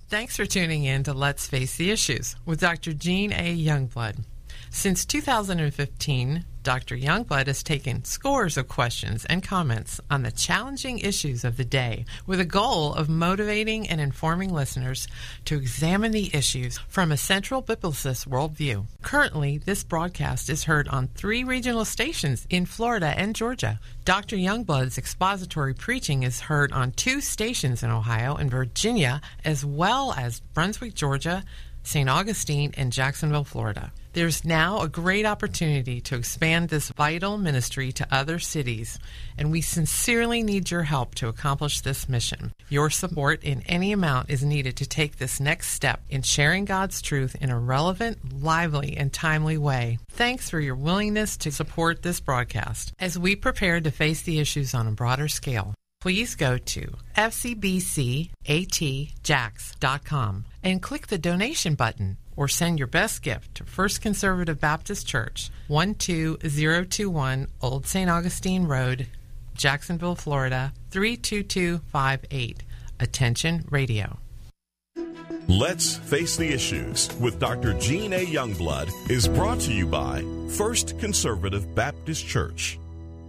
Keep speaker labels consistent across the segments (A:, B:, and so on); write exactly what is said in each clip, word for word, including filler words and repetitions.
A: Thanks for tuning in to Let's Face the Issues with Doctor Jean A. Youngblood. Since two thousand fifteen, Doctor Youngblood has taken scores of questions and comments on the challenging issues of the day with a goal of motivating and informing listeners to examine the issues from a central biblicist worldview. Currently, this broadcast is heard on three regional stations in Florida and Georgia. Doctor Youngblood's expository preaching is heard on two stations in Ohio and Virginia, as well as Brunswick, Georgia, Saint Augustine, and Jacksonville, Florida. There's now a great opportunity to expand this vital ministry to other cities, and we sincerely need your help to accomplish this mission. Your support in any amount is needed to take this next step in sharing God's truth in a relevant, lively, and timely way. Thanks for your willingness to support this broadcast as we prepare to face the issues on a broader scale. Please go to f c b c a t jax dot com and click the donation button, or send your best gift to First Conservative Baptist Church, one two zero two one Old Saint Augustine Road, Jacksonville, Florida, three two two five eight. Attention Radio.
B: Let's Face the Issues with Doctor Jean A. Youngblood is brought to you by First Conservative Baptist Church.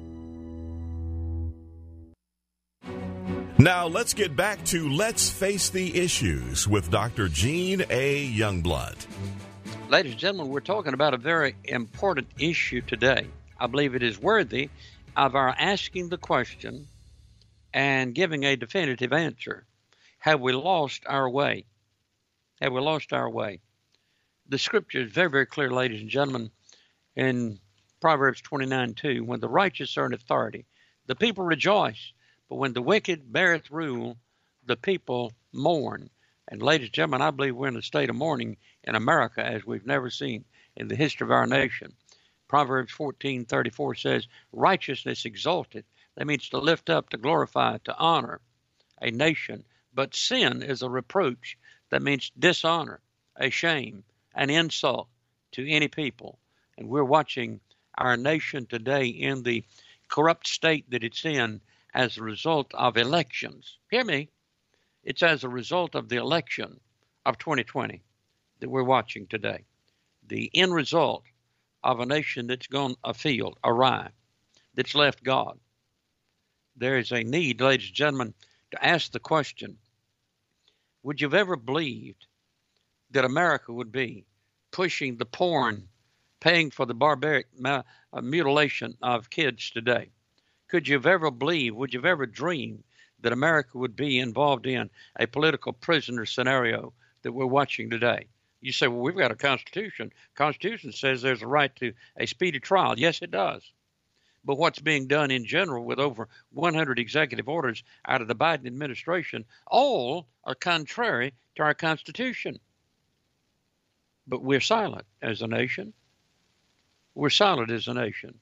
B: Now let's get back to Let's Face the Issues with Doctor Jean A. Youngblood.
C: Ladies and gentlemen, we're talking about a very important issue today. I believe it is worthy of our asking the question and giving a definitive answer. Have we lost our way? Have we lost our way? The scripture is very, very clear, ladies and gentlemen, in Proverbs twenty-nine two. When the righteous are in authority, the people rejoice. But when the wicked beareth rule, the people mourn. And ladies and gentlemen, I believe we're in a state of mourning in America as we've never seen in the history of our nation. Proverbs fourteen thirty-four says, righteousness exalted. That means to lift up, to glorify, to honor a nation. But sin is a reproach. That means dishonor, a shame, an insult to any people. And we're watching our nation today in the corrupt state that it's in as a result of elections. Hear me. It's as a result of the election of twenty twenty that we're watching today. The end result of a nation that's gone afield, awry, that's left God. There is a need, ladies and gentlemen, to ask the question, would you have ever believed that America would be pushing the porn, paying for the barbaric uh, mutilation of kids today? Could you have ever believed, would you have ever dreamed that America would be involved in a political prisoner scenario that we're watching today? You say, well, we've got a Constitution. Constitution says there's a right to a speedy trial. Yes, it does. But what's being done in general with over one hundred executive orders out of the Biden administration, all are contrary to our Constitution. But we're silent as a nation. We're silent as a nation.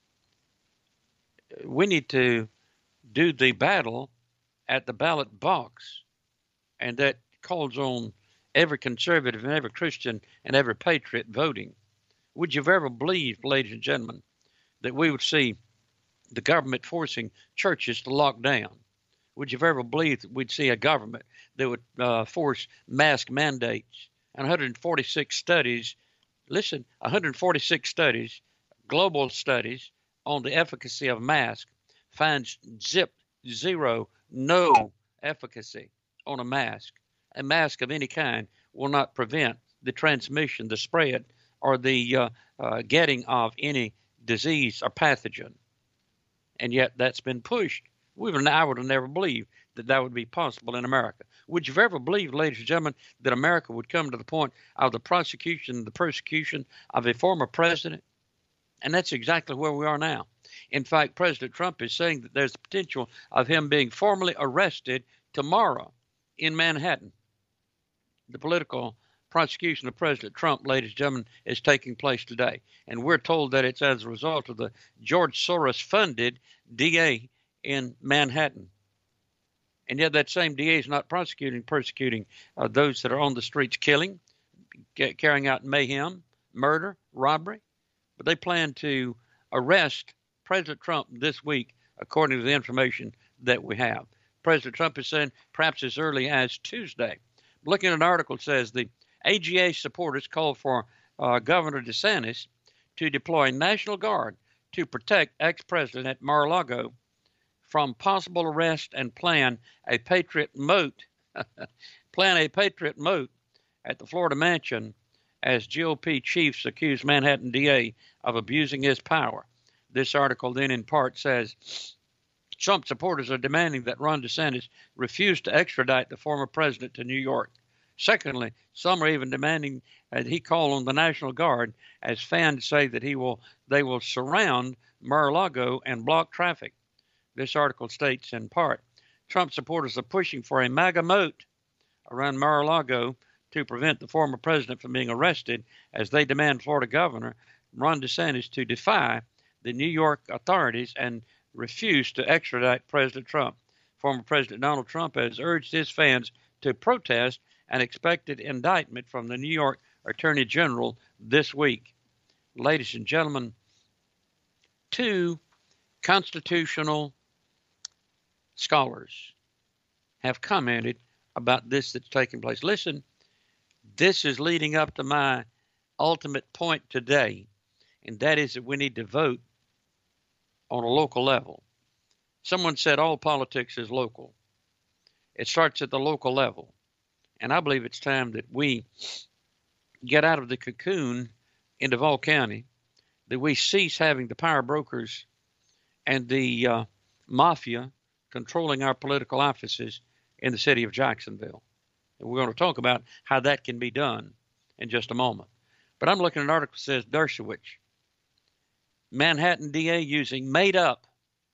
C: We need to do the battle at the ballot box, and that calls on every conservative and every Christian and every patriot voting. Would you have ever believed, ladies and gentlemen, that we would see the government forcing churches to lock down? Would you have ever believed that we'd see a government that would uh, force mask mandates? And one hundred forty-six studies, listen, one hundred forty-six studies, global studies, on the efficacy of mask finds zip, zero, no efficacy on a mask. A mask of any kind will not prevent the transmission, the spread, or the uh, uh, getting of any disease or pathogen. And yet that's been pushed. We would, I would have never believed that that would be possible in America. Would you have ever believed, ladies and gentlemen, that America would come to the point of the prosecution and the persecution of a former president? And that's exactly where we are now. In fact, President Trump is saying that there's the potential of him being formally arrested tomorrow in Manhattan. The political prosecution of President Trump, ladies and gentlemen, is taking place today. And we're told that it's as a result of the George Soros-funded D A in Manhattan. And yet that same D A is not prosecuting, persecuting uh, those that are on the streets killing, ca- carrying out mayhem, murder, robbery. But they plan to arrest President Trump this week, according to the information that we have. President Trump is saying perhaps as early as Tuesday. Looking at an article, it says the A G A supporters called for uh, Governor DeSantis to deploy National Guard to protect ex-President at Mar-a-Lago from possible arrest and plan a Patriot moat, plan a Patriot moat at the Florida mansion as G O P chiefs accuse Manhattan D A of abusing his power. This article then in part says Trump supporters are demanding that Ron DeSantis refuse to extradite the former president to New York. Secondly, some are even demanding that he call on the National Guard as fans say that he will they will surround Mar-a-Lago and block traffic. This article states in part, Trump supporters are pushing for a MAGA moat around Mar-a-Lago to prevent the former president from being arrested as they demand Florida Governor Ron DeSantis to defy the New York authorities and refuse to extradite President Trump. Former President Donald Trump has urged his fans to protest an expected indictment from the New York Attorney General this week. Ladies and gentlemen, two constitutional scholars have commented about this that's taking place. Listen, this is leading up to my ultimate point today, and that is that we need to vote on a local level. Someone said all politics is local. It starts at the local level. And I believe it's time that we get out of the cocoon in Duval County, that we cease having the power brokers and the uh, mafia controlling our political offices in the city of Jacksonville. And we're going to talk about how that can be done in just a moment. But I'm looking at an article that says Dershowitz, Manhattan D A using made-up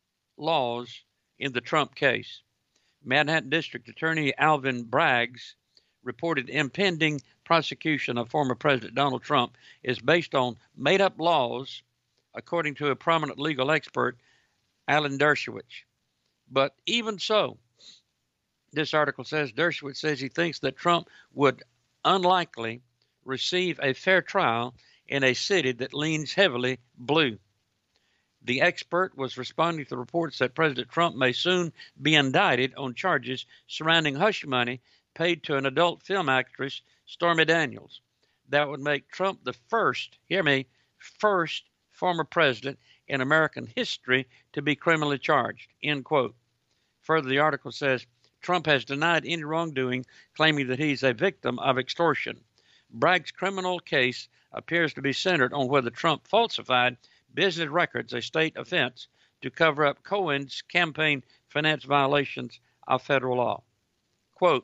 C: laws in the Trump case. Manhattan District Attorney Alvin Braggs reported impending prosecution of former President Donald Trump is based on made-up laws, according to a prominent legal expert, Alan Dershowitz. But even so, this article says Dershowitz says he thinks that Trump would unlikely receive a fair trial in a city that leans heavily blue. The expert was responding to reports that President Trump may soon be indicted on charges surrounding hush money paid to an adult film actress, Stormy Daniels. That would make Trump the first, hear me, first former president in American history to be criminally charged, end quote. Further, the article says Trump has denied any wrongdoing, claiming that he's a victim of extortion. Bragg's criminal case appears to be centered on whether Trump falsified business records, a state offense, to cover up Cohen's campaign finance violations of federal law. Quote,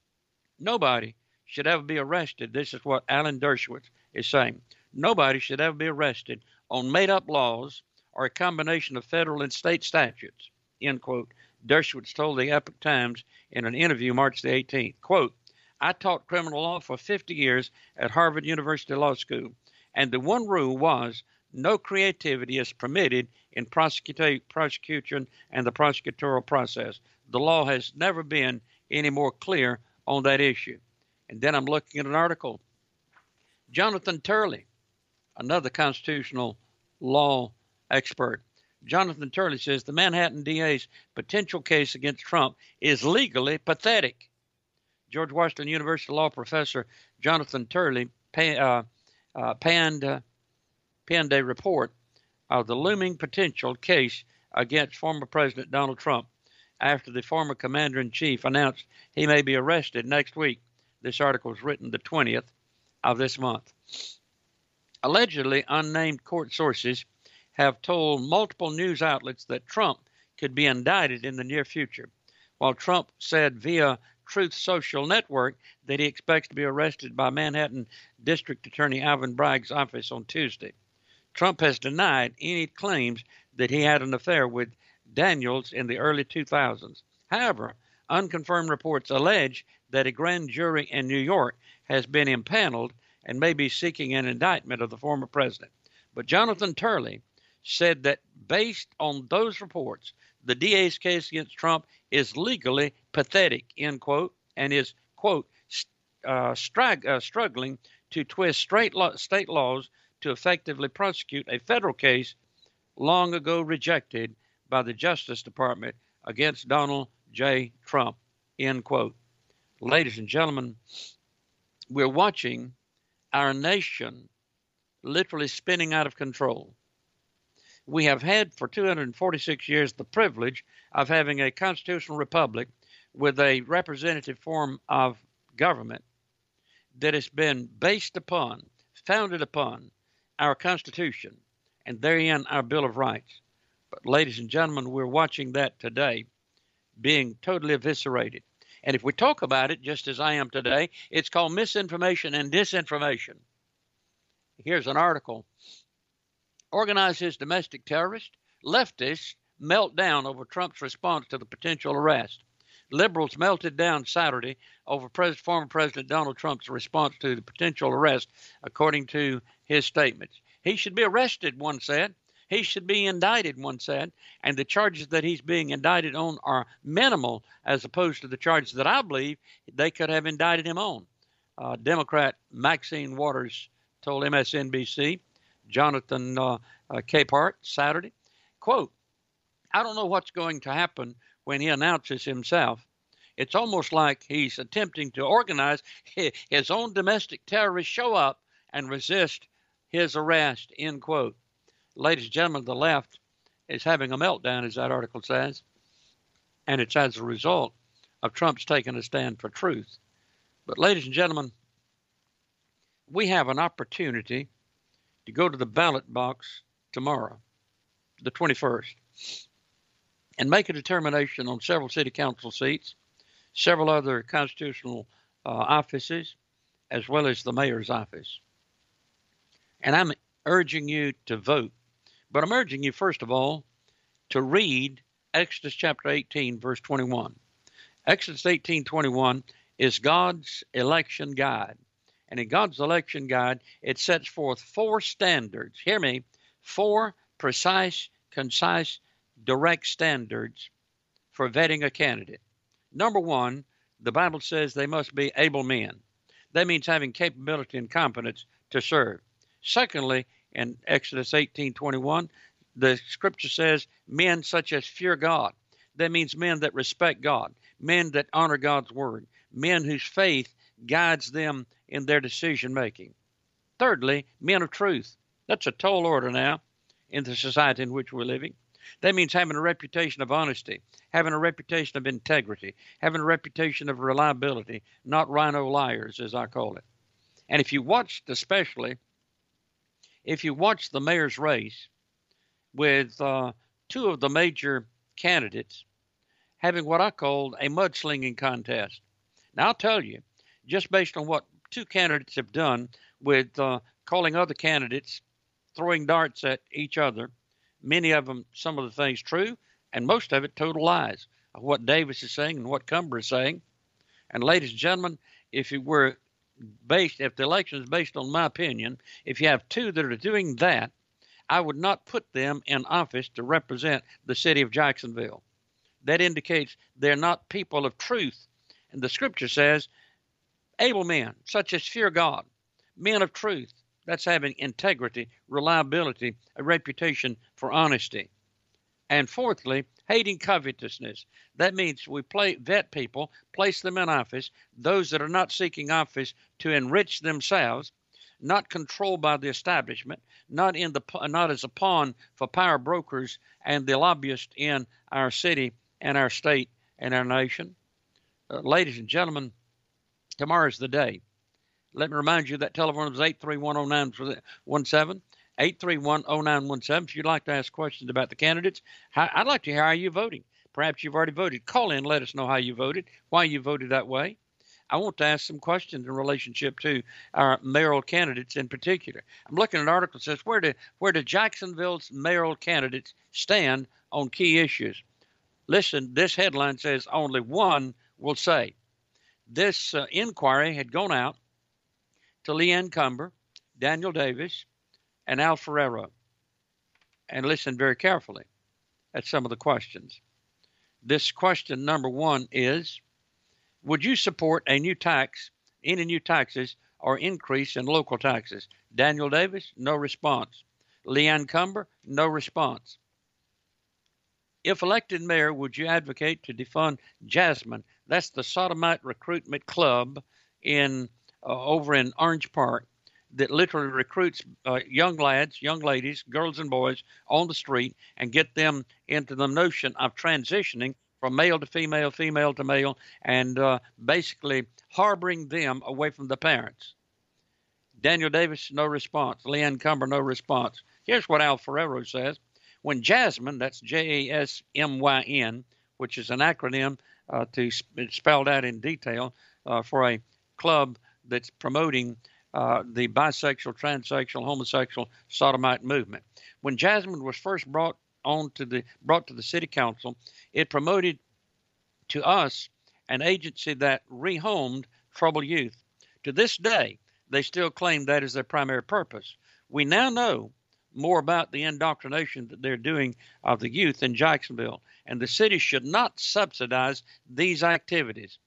C: nobody should ever be arrested. This is what Alan Dershowitz is saying. Nobody should ever be arrested on made-up laws or a combination of federal and state statutes, end quote. Dershowitz told the Epoch Times in an interview March the eighteenth, quote, I taught criminal law for fifty years at Harvard University Law School, and the one rule was no creativity is permitted in prosecuta- prosecution and the prosecutorial process. The law has never been any more clear on that issue. And then I'm looking at an article. Jonathan Turley, another constitutional law expert. Jonathan Turley says the Manhattan D A's potential case against Trump is legally pathetic. George Washington University law professor Jonathan Turley pay, uh, uh, panned, uh, penned a report of the looming potential case against former President Donald Trump after the former commander-in-chief announced he may be arrested next week. This article was written the twentieth of this month. Allegedly unnamed court sources have told multiple news outlets that Trump could be indicted in the near future, while Trump said via Truth Social Network that he expects to be arrested by Manhattan District Attorney Alvin Bragg's office on Tuesday. Trump has denied any claims that he had an affair with Daniels in the early two thousands. However, unconfirmed reports allege that a grand jury in New York has been impaneled and may be seeking an indictment of the former president. But Jonathan Turley said that based on those reports, the D A's case against Trump is legally pathetic, end quote, and is, quote, uh, strag- uh, struggling to twist straight law- state laws to effectively prosecute a federal case long ago rejected by the Justice Department against Donald J. Trump, end quote. Ladies and gentlemen, we're watching our nation literally spinning out of control. We have had for two hundred forty-six years the privilege of having a constitutional republic with a representative form of government that has been based upon, founded upon our Constitution and therein our Bill of Rights. But ladies and gentlemen, we're watching that today being totally eviscerated. And if we talk about it just as I am today, it's called misinformation and disinformation. Here's an article. Organizes domestic terrorist, leftists melt down over Trump's response to the potential arrest. Liberals melted down Saturday over President, former President Donald Trump's response to the potential arrest, according to his statements. He should be arrested, one said. He should be indicted, one said. And the charges that he's being indicted on are minimal as opposed to the charges that I believe they could have indicted him on. Uh, Democrat Maxine Waters told M S N B C, Jonathan uh, uh, Capehart, Saturday, quote, I don't know what's going to happen when he announces himself. It's almost like he's attempting to organize his own domestic terrorists show up and resist his arrest, end quote. Ladies and gentlemen, the left is having a meltdown, as that article says, and it's as a result of Trump's taking a stand for truth. But ladies and gentlemen, we have an opportunity to go to the ballot box tomorrow, the twenty-first, and make a determination on several city council seats, several other constitutional uh, offices, as well as the mayor's office. And I'm urging you to vote. But I'm urging you, first of all, to read Exodus chapter eighteen, verse twenty-one. Exodus eighteen, twenty-one is God's election guide. And in God's election guide, it sets forth four standards. Hear me, four precise, concise, direct standards for vetting a candidate. Number one, the Bible says they must be able men. That means having capability and competence to serve. Secondly, in Exodus eighteen, twenty-one, the scripture says men such as fear God. That means men that respect God, men that honor God's word, men whose faith guides them in their decision making. Thirdly, men of truth. That's a tall order now in the society in which we're living. That means having a reputation of honesty, having a reputation of integrity, having a reputation of reliability, not rhino liars, as I call it. And if you watched especially, if you watch the mayor's race with uh, two of the major candidates having what I called a mudslinging contest. Now, I'll tell you, just based on what two candidates have done with uh, calling other candidates, throwing darts at each other, many of them, some of the things true, and most of it total lies of what Davis is saying and what Cumber is saying. And ladies and gentlemen, if it were based, if the election is based on my opinion, if you have two that are doing that, I would not put them in office to represent the city of Jacksonville. That indicates they're not people of truth. And the scripture says, able men, such as fear God, men of truth. That's having integrity, reliability, a reputation for honesty. And fourthly, hating covetousness. That means we play, vet people, place them in office, those that are not seeking office to enrich themselves, not controlled by the establishment, not in the not as a pawn for power brokers and the lobbyists in our city and our state and our nation. Uh, ladies and gentlemen, tomorrow's the day. Let me remind you that telephone number is eight three one, oh nine one seven, eight three one, oh nine one seven. If you'd like to ask questions about the candidates, I'd like to hear how you're voting. Perhaps you've already voted. Call in, let us know how you voted, why you voted that way. I want to ask some questions in relationship to our mayoral candidates in particular. I'm looking at an article that says, where do, where do Jacksonville's mayoral candidates stand on key issues? Listen, this headline says only one will say. This uh, inquiry had gone out to Leanne Cumber, Daniel Davis, and Al Ferrero. And listen very carefully at some of the questions. This question number one is, would you support a new tax, any new taxes, or increase in local taxes? Daniel Davis, no response. Leanne Cumber, no response. If elected mayor, would you advocate to defund Jasmine? That's the Sodomite Recruitment Club in uh, over in Orange Park that literally recruits uh, young lads, young ladies, girls and boys on the street and get them into the notion of transitioning from male to female, female to male, and uh, basically harboring them away from the parents. Daniel Davis, no response. Leanne Cumber, no response. Here's what Al Ferrero says. When Jasmine, that's J A S M Y N, which is an acronym uh, to it's spelled out in detail uh, for a club that's promoting uh, the bisexual, transsexual, homosexual, sodomite movement. When Jasmine was first brought on to the brought to the city council, it promoted to us an agency that rehomed troubled youth. To this day, they still claim that is their primary purpose. We now know more about the indoctrination that they're doing of the youth in Jacksonville, and the city should not subsidize these activities.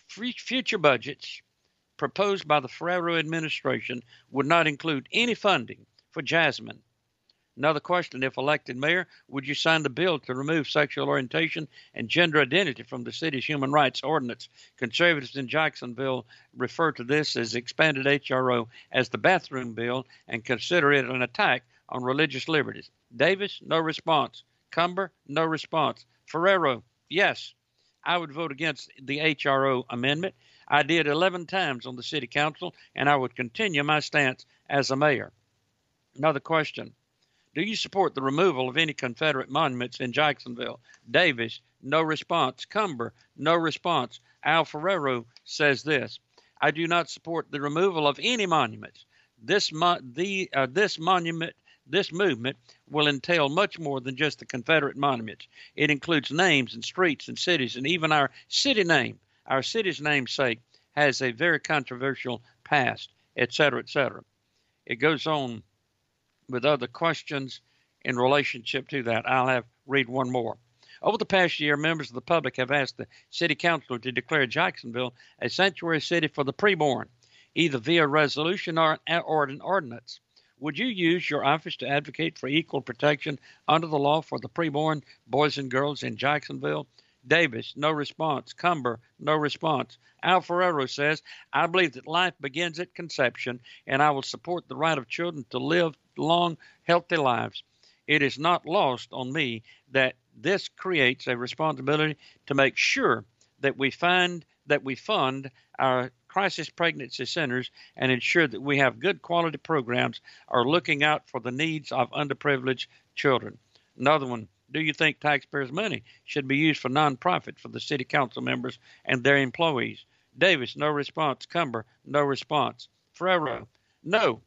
C: Future budgets proposed by the Ferrero administration would not include any funding for Jasmine. Another question, if elected mayor, would you sign the bill to remove sexual orientation and gender identity from the city's human rights ordinance? Conservatives in Jacksonville refer to this as expanded H R O as the bathroom bill and consider it an attack on religious liberties. Davis, no response. Cumber, no response. Ferrero, yes. I would vote against the H R O amendment. I did eleven times on the city council, and I would continue my stance as a mayor. Another question. Do you support the removal of any Confederate monuments in Jacksonville? Davis, no response. Cumber, no response. Al Ferrero says this. I do not support the removal of any monuments. This, mo- the, uh, this monument This movement will entail much more than just the Confederate monuments. It includes names and streets and cities, and even our city name, our city's namesake, has a very controversial past, et cetera, et cetera. It goes on with other questions in relationship to that. I'll have read one more. Over the past year, members of the public have asked the city council to declare Jacksonville a sanctuary city for the preborn, either via resolution or, or an ordinance. Would you use your office to advocate for equal protection under the law for the preborn boys and girls in Jacksonville? Davis, no response. Cumber, no response. Al Ferrero says, I believe that life begins at conception, and I will support the right of children to live long, healthy lives. It is not lost on me that this creates a responsibility to make sure that we find that we fund our crisis pregnancy centers and ensure that we have good quality programs are looking out for the needs of underprivileged children. Another one, do you think taxpayers' money should be used for nonprofit for the city council members and their employees? Davis, no response. Cumber, no response. Ferrero, no.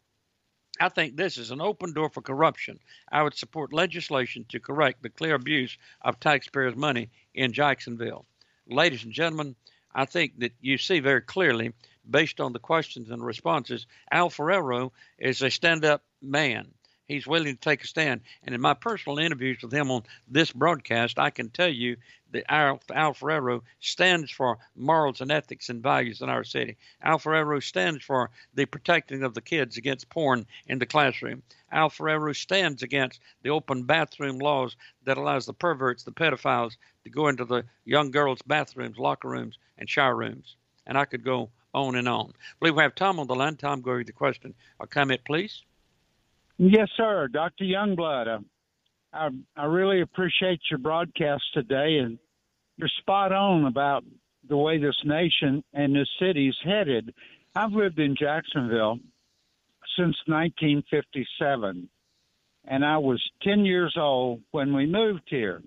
C: I think this is an open door for corruption. I would support legislation to correct the clear abuse of taxpayers' money in Jacksonville. Ladies and gentlemen, I think that you see very clearly, based on the questions and responses, Al Ferrero is a stand-up man. He's willing to take a stand. And in my personal interviews with him on this broadcast, I can tell you that Al, Al Ferrero stands for morals and ethics and values in our city. Al Ferrero stands for the protecting of the kids against porn in the classroom. Al Ferrero stands against the open bathroom laws that allows the perverts, the pedophiles, to go into the young girls' bathrooms, locker rooms, and shower rooms. And I could go on and on. I believe we have Tom on the line. Tom, go with the question or comment, please.
D: Yes, sir. Doctor Youngblood, uh, I, I really appreciate your broadcast today, and you're spot on about the way this nation and this city's headed. I've lived in Jacksonville since nineteen fifty-seven, and I was ten years old when we moved here.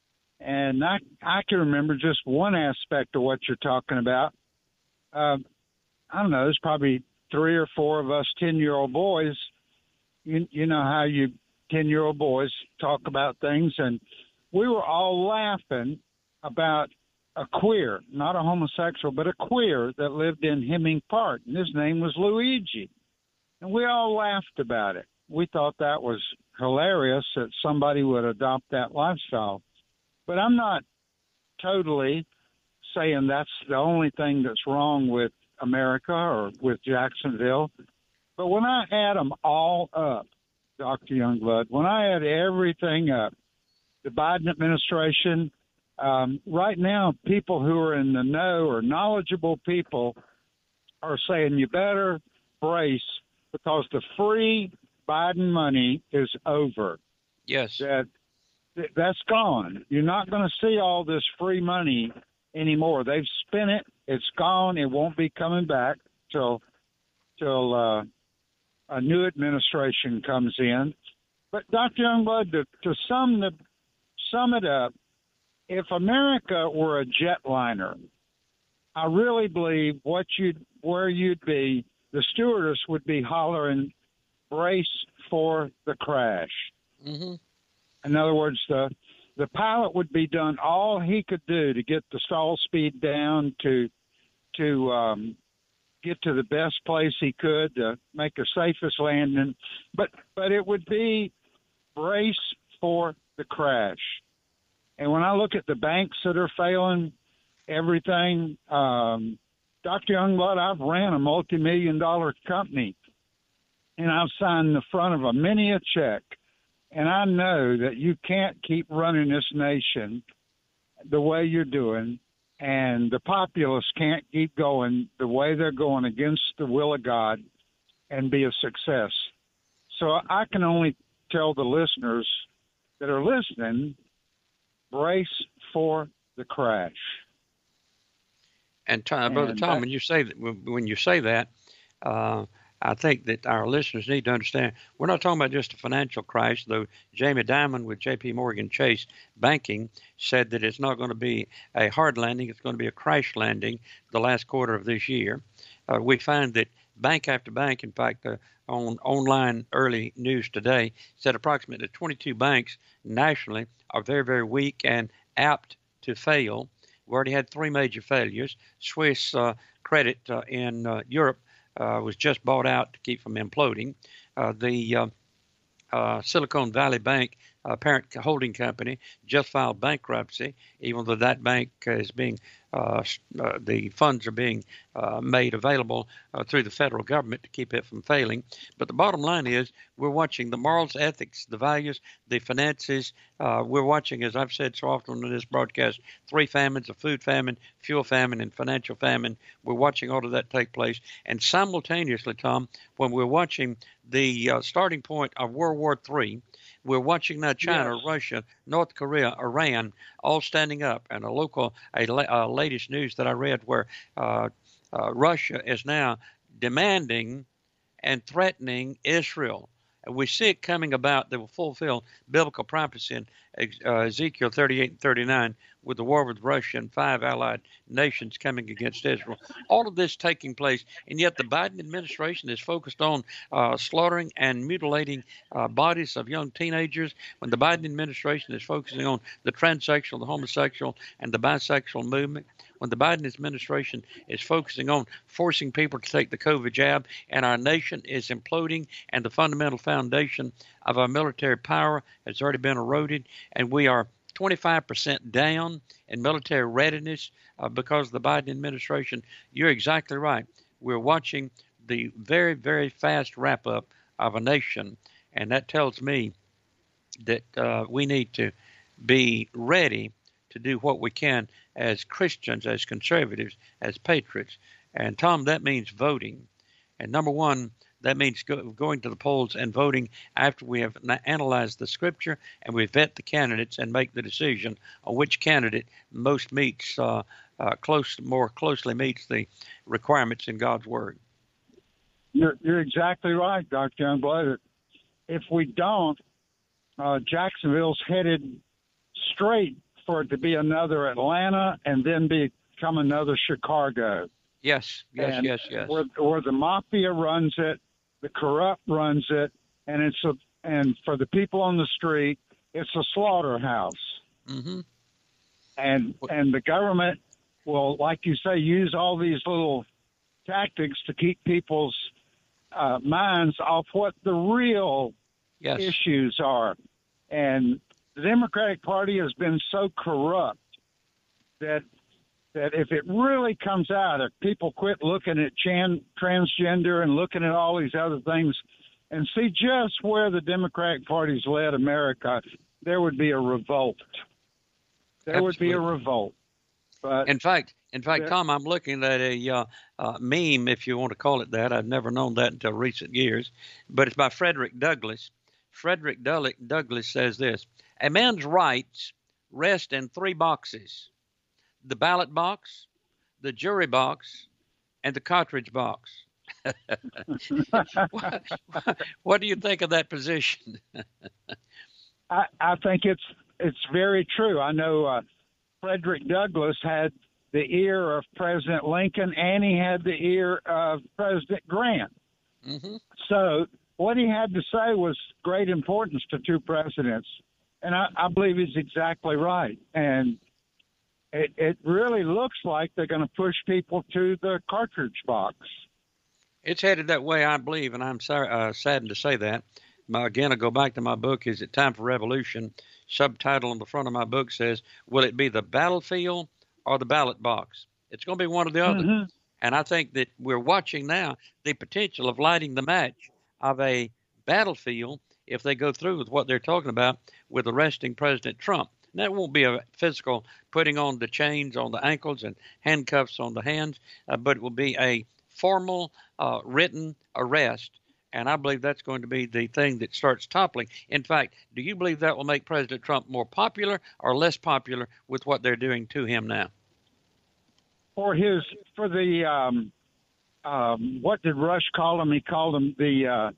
D: And I, I can remember just one aspect of what you're talking about. Uh, I don't know, there's probably three or four of us ten-year-old boys. You, you know how you ten-year-old boys talk about things, and we were all laughing about a queer, not a homosexual, but a queer that lived in Hemming Park, and his name was Luigi. And we all laughed about it. We thought that was hilarious that somebody would adopt that lifestyle. But I'm not totally saying that's the only thing that's wrong with America or with Jacksonville. But when I add them all up, Doctor Youngblood, when I add everything up, the Biden administration. Um, right now, people who are in the know or knowledgeable people are saying you better brace because the free Biden money is over.
C: Yes.
D: That that's gone. You're not going to see all this free money anymore. They've spent it. It's gone. It won't be coming back till till uh, a new administration comes in. But Doctor Youngblood, to, to sum the sum it up, if America were a jetliner, I really believe what you'd where you'd be, the stewardess would be hollering, "Brace for the crash."
C: Mm-hmm.
D: In other words, the the pilot would be done all he could do to get the stall speed down, to to um, get to the best place he could to make the safest landing. But but it would be brace for the crash. And when I look at the banks that are failing, everything, um, Doctor Youngblood, I've ran a multi-million dollar company, and I've signed the front of a many a check. And I know that you can't keep running this nation the way you're doing, and the populace can't keep going the way they're going against the will of God and be a success. So I can only tell the listeners that are listening, brace for the crash.
C: And, Tom, Brother Tom, that, when you say that, when you say that, uh, I think that our listeners need to understand we're not talking about just a financial crash, though Jamie Dimon with J P Morgan Chase Banking said that it's not going to be a hard landing, it's going to be a crash landing the last quarter of this year. Uh, we find that bank after bank, in fact, uh, on online early news today, said approximately twenty-two banks nationally are very, very weak and apt to fail. We already had three major failures. Swiss uh, credit uh, in uh, Europe Uh, was just bought out to keep from imploding. Uh, the uh, uh, Silicon Valley Bank uh, parent holding company just filed bankruptcy, even though that bank is being, uh, uh, the funds are being uh, made available uh, through the federal government to keep it from failing. But the bottom line is we're watching the morals, ethics, the values, the finances. Uh, we're watching, as I've said so often on this broadcast, three famines, a food famine, fuel famine, and financial famine. We're watching all of that take place. And simultaneously, Tom, when we're watching the uh, starting point of World War Three, we're watching now China, yes. Russia, North Korea, Iran, all standing up. And a local, a, a latest news that I read where uh, uh, Russia is now demanding and threatening Israel. And we see it coming about that will fulfill biblical prophecy in uh, Ezekiel thirty-eight and thirty-nine with the war with Russia and five allied nations coming against Israel. All of this taking place, and yet the Biden administration is focused on uh, slaughtering and mutilating uh, bodies of young teenagers, when the Biden administration is focusing on the transsexual, the homosexual, and the bisexual movement. When the Biden administration is focusing on forcing people to take the COVID jab, and our nation is imploding, and the fundamental foundation of our military power has already been eroded, and we are twenty-five percent down in military readiness uh, because of the Biden administration. You're exactly right. We're watching the very, very fast wrap-up of a nation, and that tells me that uh, we need to be ready to do what we can as Christians, as conservatives, as patriots. And, Tom, that means voting. And number one, that means go, going to the polls and voting after we have analyzed the scripture and we vet the candidates and make the decision on which candidate most meets, uh, uh, close, more closely meets the requirements in God's word.
D: You're, you're exactly right, Doctor Youngblood. If we don't, uh, Jacksonville's headed straight for it to be another Atlanta and then become another Chicago.
C: Yes, yes,
D: and
C: yes, yes.
D: Where, where the mafia runs it, the corrupt runs it, and it's a and for the people on the street, it's a slaughterhouse.
C: Mm-hmm.
D: And and the government will, like you say, use all these little tactics to keep people's uh, minds off what the real
C: yes.
D: issues are. And the Democratic Party has been so corrupt that that if it really comes out, if people quit looking at chan, transgender and looking at all these other things and see just where the Democratic Party's led America, there would be a revolt. There
C: Absolutely.
D: would be a revolt. But
C: in fact, in fact,
D: yeah.
C: Tom, I'm looking at a uh, uh, meme, if you want to call it that. I've never known that until recent years, but it's by Frederick Douglass. Frederick Douglass says this: a man's rights rest in three boxes: the ballot box, the jury box, and the cartridge box. what, what do you think of that position?
D: I, I think it's it's very true. I know uh, Frederick Douglass had the ear of President Lincoln, and he had the ear of President Grant.
C: Mm-hmm.
D: So what he had to say was great importance to two presidents, and I, I believe he's exactly right. And it, it really looks like they're going to push people to the cartridge box.
C: It's headed that way, I believe, and I'm sorry, uh, saddened to say that. My, again, I go back to my book, Is It Time for Revolution? Subtitle on the front of my book says, will it be the battlefield or the ballot box? It's going to be one or the other.
D: Mm-hmm.
C: And I think that we're watching now the potential of lighting the match of a battlefield if they go through with what they're talking about with arresting President Trump. And that won't be a physical putting on the chains on the ankles and handcuffs on the hands, uh, but it will be a formal uh, written arrest. And I believe that's going to be the thing that starts toppling. In fact, do you believe that will make President Trump more popular or less popular with what they're doing to him now?
D: For his, for the, um, um, what did Rush call him? He called him the uh,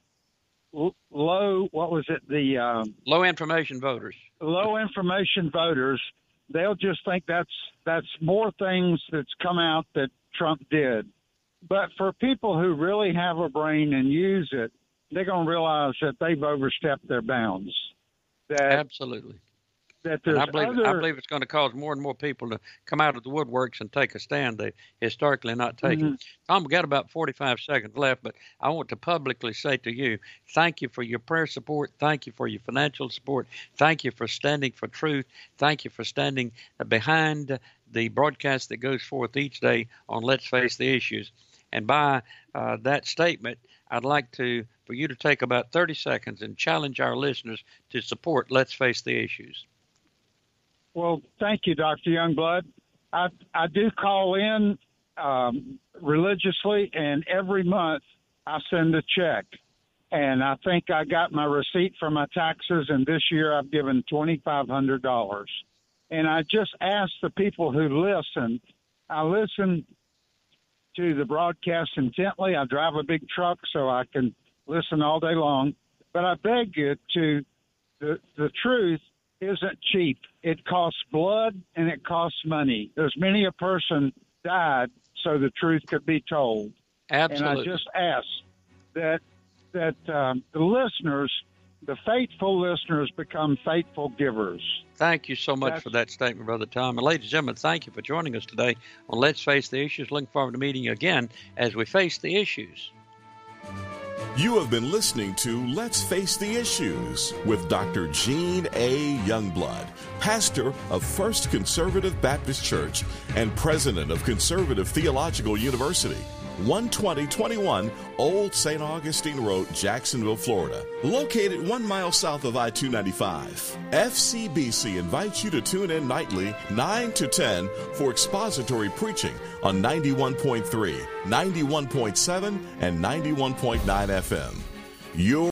D: low, what was it? The um,
C: low information voters.
D: Low information voters. They'll just think that's that's more things that's come out that Trump did. But for people who really have a brain and use it, they're going to realize that they've overstepped their bounds. That,
C: Absolutely.
D: That
C: and
D: there's
C: I believe
D: other...
C: I believe it's going to cause more and more people to come out of the woodworks and take a stand they historically not taken. Mm-hmm. Tom, we've got about forty-five seconds left, but I want to publicly say to you, thank you for your prayer support. Thank you for your financial support. Thank you for standing for truth. Thank you for standing behind the broadcast that goes forth each day on Let's Face the Issues. And by uh, that statement, I'd like to for you to take about thirty seconds and challenge our listeners to support Let's Face the Issues.
D: Well, thank you, Doctor Youngblood. I, I do call in um, religiously, and every month I send a check. And I think I got my receipt for my taxes, and this year I've given twenty-five hundred dollars. And I just ask the people who listen, I listen to the broadcast intently. I drive a big truck so I can listen all day long. But I beg you to, the, the truth isn't cheap. It costs blood and it costs money. There's many a person died so the truth could be told.
C: Absolutely.
D: And I just ask that that um, the listeners, the faithful listeners, become faithful givers.
C: Thank you so much
D: That's,
C: for that statement, Brother Tom. And ladies and gentlemen, thank you for joining us today on Let's Face the Issues. Looking forward to meeting you again as we face the issues.
B: You have been listening to Let's Face the Issues with Doctor Gene A. Youngblood, pastor of First Conservative Baptist Church and president of Conservative Theological University, one twenty twenty-one Old Saint Augustine Road, Jacksonville, Florida, located one mile south of I two ninety-five. F C B C invites you to tune in nightly, nine to ten, for expository preaching on ninety-one point three, ninety-one point seven, and ninety-one point nine F M. Your